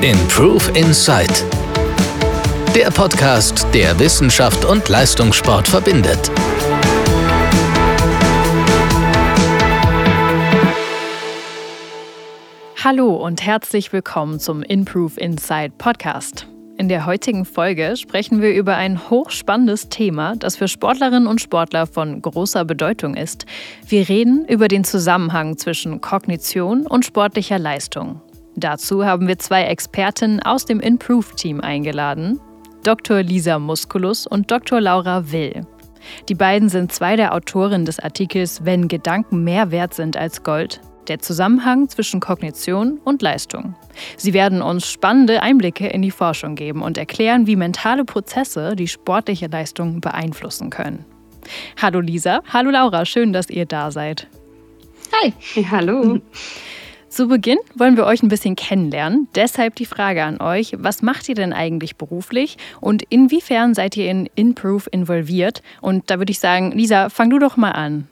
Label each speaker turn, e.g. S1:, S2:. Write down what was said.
S1: Improve Insight. Der Podcast, der Wissenschaft und Leistungssport verbindet.
S2: Hallo und herzlich willkommen zum Improve Insight Podcast. In der heutigen Folge sprechen wir über ein hochspannendes Thema, das für Sportlerinnen und Sportler von großer Bedeutung ist. Wir reden über den Zusammenhang zwischen Kognition und sportlicher Leistung. Dazu haben wir zwei Expertinnen aus dem Improve-Team eingeladen, Dr. Lisa Musculus und Dr. Laura Will. Die beiden sind zwei der Autorinnen des Artikels »Wenn Gedanken mehr wert sind als Gold«, der Zusammenhang zwischen Kognition und Leistung. Sie werden uns spannende Einblicke in die Forschung geben und erklären, wie mentale Prozesse die sportliche Leistung beeinflussen können. Hallo Lisa, hallo Laura, schön, dass ihr da seid.
S3: Hi, hallo.
S2: Zu Beginn wollen wir euch ein bisschen kennenlernen. Deshalb die Frage an euch, was macht ihr denn eigentlich beruflich und inwiefern seid ihr in Improve involviert? Und da würde ich sagen, Lisa, fang du doch mal an.